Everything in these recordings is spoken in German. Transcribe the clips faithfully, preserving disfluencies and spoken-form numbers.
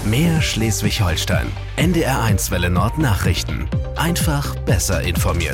Mehr Schleswig-Holstein. N D R eins Welle Nord Nachrichten. Einfach besser informiert.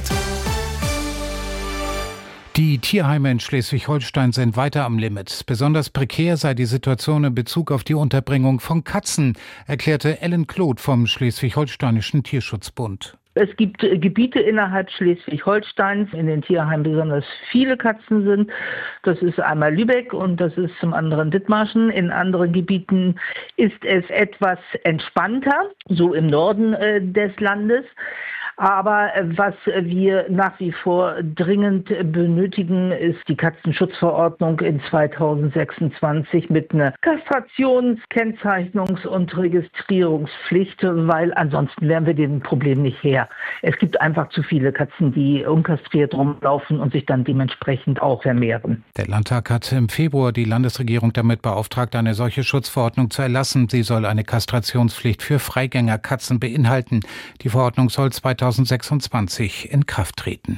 Die Tierheime in Schleswig-Holstein sind weiter am Limit. Besonders prekär sei die Situation in Bezug auf die Unterbringung von Katzen, erklärte Ellen Kloth vom Schleswig-Holsteinischen Tierschutzbund. Es gibt Gebiete innerhalb Schleswig-Holsteins, in den Tierheimen besonders viele Katzen sind. Das ist einmal Lübeck und das ist zum anderen Dithmarschen. In anderen Gebieten ist es etwas entspannter, so im Norden äh, des Landes. Aber was wir nach wie vor dringend benötigen, ist die Katzenschutzverordnung in zweitausendsechsundzwanzig mit einer Kastrations-, Kennzeichnungs- und Registrierungspflicht, weil ansonsten wären wir dem Problem nicht her. Es gibt einfach zu viele Katzen, die unkastriert rumlaufen und sich dann dementsprechend auch vermehren. Der Landtag hat im Februar die Landesregierung damit beauftragt, eine solche Schutzverordnung zu erlassen. Sie soll eine Kastrationspflicht für Freigängerkatzen beinhalten. Die Verordnung soll zweitausendsechsundzwanzig in Kraft treten.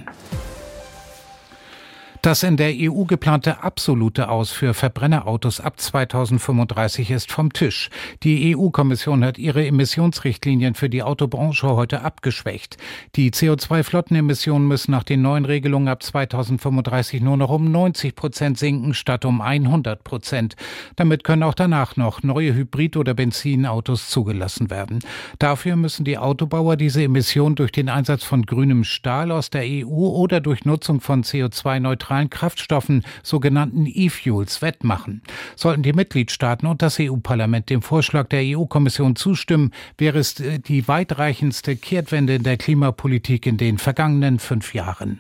Das in der E U geplante absolute Aus für Verbrennerautos ab zweitausendfünfunddreißig ist vom Tisch. Die E U-Kommission hat ihre Emissionsrichtlinien für die Autobranche heute abgeschwächt. Die C O zwei Flottenemissionen müssen nach den neuen Regelungen ab zweitausendfünfunddreißig nur noch um neunzig Prozent sinken statt um hundert Prozent. Damit können auch danach noch neue Hybrid- oder Benzinautos zugelassen werden. Dafür müssen die Autobauer diese Emissionen durch den Einsatz von grünem Stahl aus der E U oder durch Nutzung von C O zwei neutralen Kraftstoffen, sogenannten E-Fuels, wettmachen. Sollten die Mitgliedstaaten und das E U-Parlament dem Vorschlag der E U-Kommission zustimmen, wäre es die weitreichendste Kehrtwende in der Klimapolitik in den vergangenen fünf Jahren.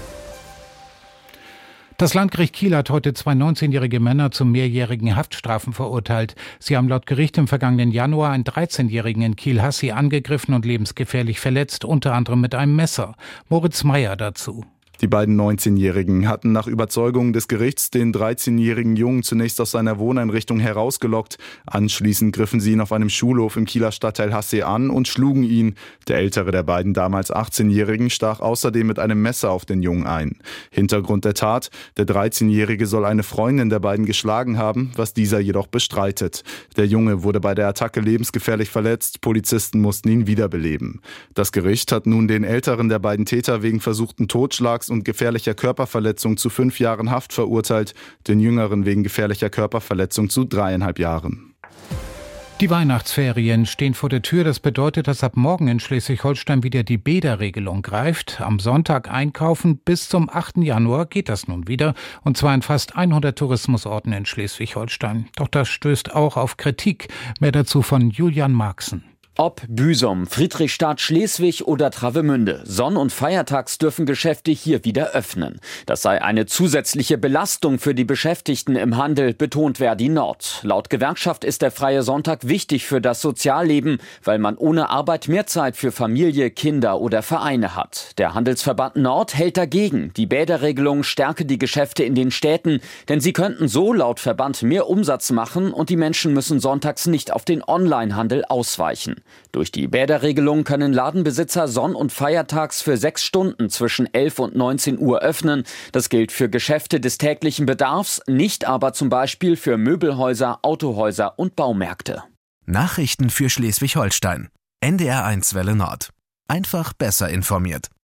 Das Landgericht Kiel hat heute zwei neunzehnjährige Männer zu mehrjährigen Haftstrafen verurteilt. Sie haben laut Gericht im vergangenen Januar einen dreizehnjährigen in Kiel-Hassi angegriffen und lebensgefährlich verletzt, unter anderem mit einem Messer. Moritz Meyer dazu. Die beiden neunzehnjährigen hatten nach Überzeugung des Gerichts den dreizehnjährigen Jungen zunächst aus seiner Wohneinrichtung herausgelockt. Anschließend griffen sie ihn auf einem Schulhof im Kieler Stadtteil Hassi an und schlugen ihn. Der ältere der beiden damals achtzehnjährigen stach außerdem mit einem Messer auf den Jungen ein. Hintergrund der Tat: Der dreizehnjährige soll eine Freundin der beiden geschlagen haben, was dieser jedoch bestreitet. Der Junge wurde bei der Attacke lebensgefährlich verletzt. Polizisten mussten ihn wiederbeleben. Das Gericht hat nun den älteren der beiden Täter wegen versuchten Totschlags und gefährlicher Körperverletzung zu fünf Jahren Haft verurteilt, den Jüngeren wegen gefährlicher Körperverletzung zu dreieinhalb Jahren. Die Weihnachtsferien stehen vor der Tür. Das bedeutet, dass ab morgen in Schleswig-Holstein wieder die Bäderregelung greift. Am Sonntag einkaufen bis zum achten Januar geht das nun wieder, und zwar in fast hundert Tourismusorten in Schleswig-Holstein. Doch das stößt auch auf Kritik. Mehr dazu von Julian Marxen. Ob Büsum, Friedrichstadt, Schleswig oder Travemünde, Sonn- und Feiertags dürfen Geschäfte hier wieder öffnen. Das sei eine zusätzliche Belastung für die Beschäftigten im Handel, betont Verdi Nord. Laut Gewerkschaft ist der freie Sonntag wichtig für das Sozialleben, weil man ohne Arbeit mehr Zeit für Familie, Kinder oder Vereine hat. Der Handelsverband Nord hält dagegen. Die Bäderregelung stärke die Geschäfte in den Städten, denn sie könnten so laut Verband mehr Umsatz machen und die Menschen müssen sonntags nicht auf den Onlinehandel ausweichen. Durch die Bäderregelung können Ladenbesitzer sonn- und feiertags für sechs Stunden zwischen elf und neunzehn Uhr öffnen. Das gilt für Geschäfte des täglichen Bedarfs, nicht aber zum Beispiel für Möbelhäuser, Autohäuser und Baumärkte. Nachrichten für Schleswig-Holstein. N D R eins Welle Nord. Einfach besser informiert.